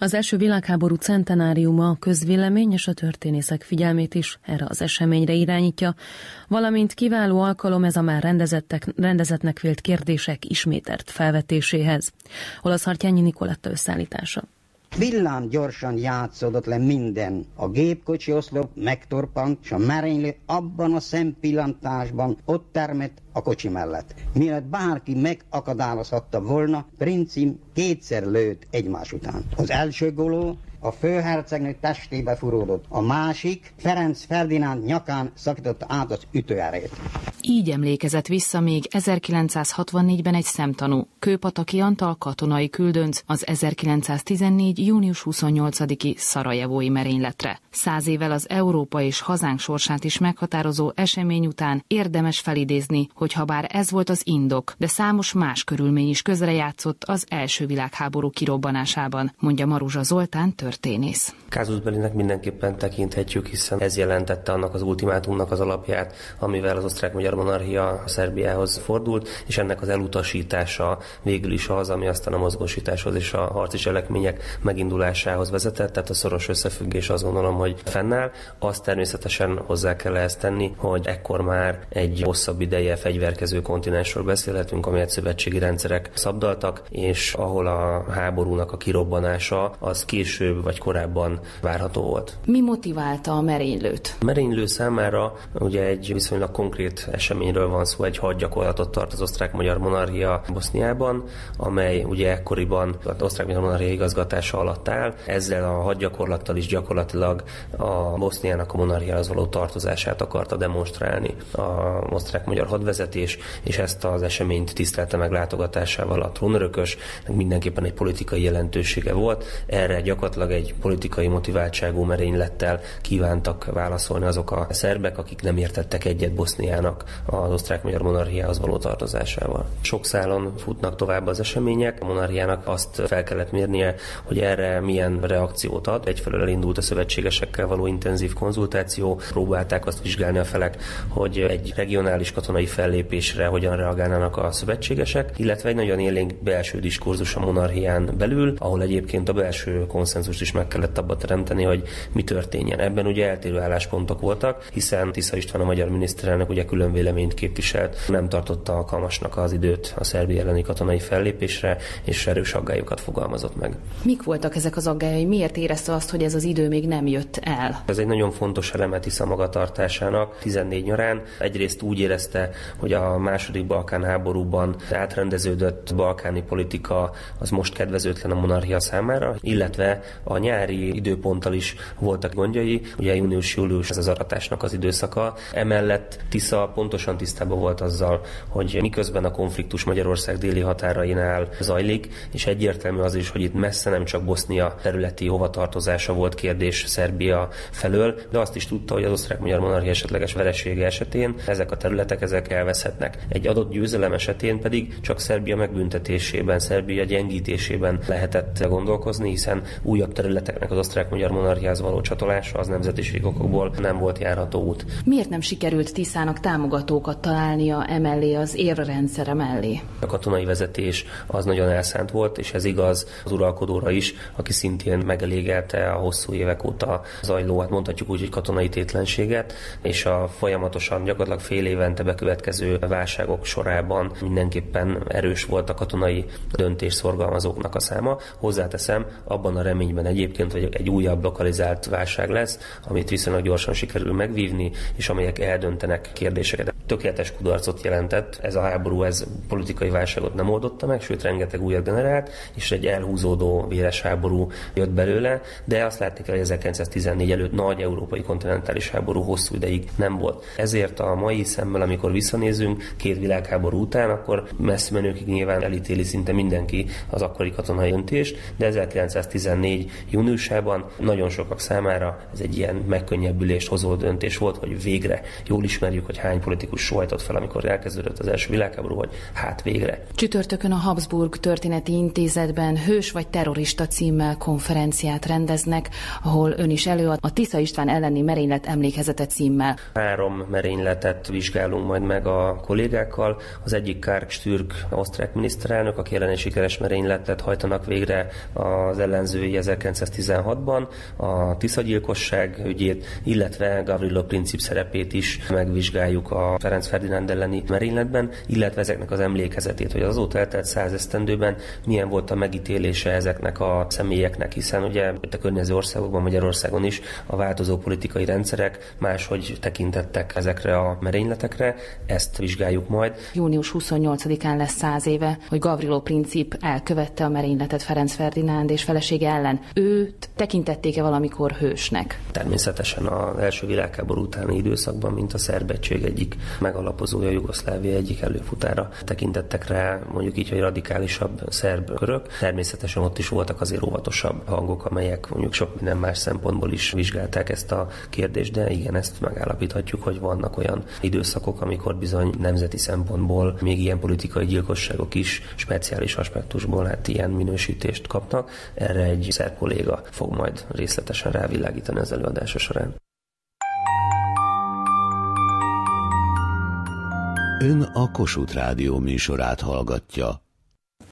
Az első világháború centenáriuma a közvélemény és a történészek figyelmét is erre az eseményre irányítja, valamint kiváló alkalom ez a már rendezettnek vélt kérdések ismételt felvetéséhez. Olasz-Hartyányi Nikoletta összeállítása. Villám gyorsan játszódott le minden. A gépkocsi oszlop megtorpant, és a merénylő abban a szempillantásban ott termett a kocsi mellett. Mielőtt bárki megakadályozhatta volna, Princim kétszer lőtt egymás után. Az első góló a főhercegnő testébe furódott, a másik Ferenc Ferdinánd nyakán szakította át az ütőerét. Így emlékezett vissza még 1964-ben egy szemtanú, Kőpataki Antal katonai küldönc az 1914. június 28-i szarajevói merényletre. 100 évvel az Európa és hazánk sorsát is meghatározó esemény után érdemes felidézni, hogy habár ez volt az indok, de számos más körülmény is közrejátszott az első világháború kirobbanásában, mondja Maruzsa Zoltán történész. Casus bellinek mindenképpen tekinthetjük, hiszen ez jelentette annak az ultimátumnak az alapját, amivel az osztrák-magyar monarchia Szerbiához fordult, és ennek az elutasítása végül is az, ami aztán a mozgósításhoz és a harci cselekmények megindulásához vezetett, tehát a szoros összefüggés azt gondolom, hogy fennáll. Azt természetesen hozzá kell ezt tenni, hogy ekkor már egy hosszabb ideje fegyverkező kontinensről beszélhetünk, amelyet szövetségi rendszerek szabdaltak, és ahol a háborúnak a kirobbanása az később vagy korábban várható volt. Mi motiválta a merénylőt? A merénylő számára ugye egy viszonylag konkrét eseményről van szó, egy hadgyakorlatot tart az osztrák-magyar monarchia Boszniában, amely ugye ekkoriban az osztrák-magyar monarchia igazgatása alatt áll. Ezzel a hadgyakorlattal is gyakorlatilag a Boszniának a monarchiához való tartozását akarta demonstrálni az osztrák-magyar hadvezetés, és ezt az eseményt tisztelte meg látogatásával a trónörökös, mindenképpen egy politikai jelentősége volt. Erre gyakorlatilag egy politikai motiváltságú merénylettel kívántak válaszolni azok a szerbek, akik nem értettek egyet Boszniának az osztrák-magyar monarchiához való tartozásával. Sok szálon futnak tovább az események, a monarchiának azt fel kellett mérnie, hogy erre milyen reakciót ad. Egyfelől elindult a szövetségesekkel való intenzív konzultáció, próbálták azt vizsgálni a felek, hogy egy regionális katonai fellépésre hogyan reagálnának a szövetségesek, illetve egy nagyon élénk belső diskurzus a monarchián belül, ahol egyébként a belső konszenzust is meg kellett abba teremteni, hogy mi történjen. Ebben ugye eltérő álláspontok voltak, hiszen Tisza István a magyar miniszterelnök ugye külön véleményt képviselt, nem tartotta alkalmasnak az időt a Szerbia elleni katonai fellépésre, és erős aggályokat fogalmazott meg. Mik voltak ezek az aggályai? Miért érezte azt, hogy ez az idő még nem jött el? Ez egy nagyon fontos eleme Tisza magatartásának 14 nyarán. Egyrészt úgy érezte, hogy a második Balkán háborúban átrendeződött balkáni politika az most kedvezőtlen a monarchia számára, illetve a nyári időponttal is voltak gondjai, ugye június-július ez az aratásnak az időszaka. Emellett Tisza pontosan tisztában volt azzal, hogy miközben a konfliktus Magyarország déli határainál zajlik, és egyértelmű az is, hogy itt messze nem csak Bosznia területi hovatartozása volt kérdés Szerbia felől, de azt is tudta, hogy az osztrák-magyar monarchia esetleges veresége esetén ezek a területek ezek elveszhetnek. Egy adott győzelem esetén pedig csak Szerbia megbüntetésében, Szerbia gyengítésében lehetett gondolkozni, hiszen újabb területeknek az osztrák-magyar monarchiához való csatolása az nemzetiségi okokból nem volt járható út. Miért nem sikerült Tiszának támogatókat találnia emellé az érvrendszere mellé? A katonai vezetés az nagyon elszánt volt, és ez igaz az uralkodóra is, aki szintén megelégelte a hosszú évek óta zajló, hát mondhatjuk úgy, hogy katonai tétlenséget, és a folyamatosan gyakorlatilag fél évente bekövetkező válságok sorában mindenképpen erős volt a katonai döntésszorgalmazóknak a száma. Hozzáteszem, abban a reményben egyébként, hogy egy újabb lokalizált válság lesz, amit viszonylag gyorsan sikerül megvívni, és amelyek eldöntenek kérdéseket. Tökéletes kudarcot jelentett. Ez a háború, ez politikai válságot nem oldotta meg, sőt rengeteg újat generált, és egy elhúzódó véres háború jött belőle, de azt látni kell, hogy 1914 előtt nagy európai kontinentális háború hosszú ideig nem volt. Ezért a mai szemmel, amikor visszanézünk 2 világháború után, akkor messze menőkig nyilván elítéli szinte mindenki az akkori katonai döntést, de 1914 júniusában nagyon sokak számára ez egy ilyen megkönnyebbülést hozó döntés volt, hogy végre jól ismerjük, hogy hány politikus szkeptikus sóhajtott fel, amikor elkezdődött az első világháború, hogy hát végre. Csütörtökön a Habsburg Történeti Intézetben Hős vagy terrorista címmel konferenciát rendeznek, ahol ön is előad a Tisza István elleni merénylet emlékezete címmel. 3 merényletet vizsgálunk majd meg a kollégákkal. Az egyik Karl Stürk, osztrák miniszterelnök, aki ellen sikeres merényletet hajtanak végre az ellenzői 1916-ban, a Tisza-gyilkosság ügyét, illetve Gavrilo Princip szerepét is megvizsgáljuk a Ferenc Ferdinánd elleni merényletben, illetve ezeknek az emlékezetét, hogy azóta eltelt 100 esztendőben milyen volt a megítélése ezeknek a személyeknek, hiszen ugye a környező országokban, Magyarországon is a változó politikai rendszerek máshogy tekintettek ezekre a merényletekre, ezt vizsgáljuk majd. Június 28-án lesz 100 éve, hogy Gavrilo Princip elkövette a merényletet Ferenc Ferdinánd és felesége ellen. Őt tekintették-e valamikor hősnek? Természetesen az első világháború utáni időszakban, mint a szerb egység egyik megalapozója, Jugoszlávia egyik előfutára tekintettek rá, mondjuk így, hogy radikálisabb szerb körök. Természetesen ott is voltak azért óvatosabb hangok, amelyek mondjuk sok minden más szempontból is vizsgálták ezt a kérdést, de igen, ezt megállapíthatjuk, hogy vannak olyan időszakok, amikor bizony nemzeti szempontból még ilyen politikai gyilkosságok is speciális aspektusból ilyen minősítést kapnak. Erre egy szerb kolléga fog majd részletesen rávilágítani az előadása során. Ön a Kossuth Rádió műsorát hallgatja.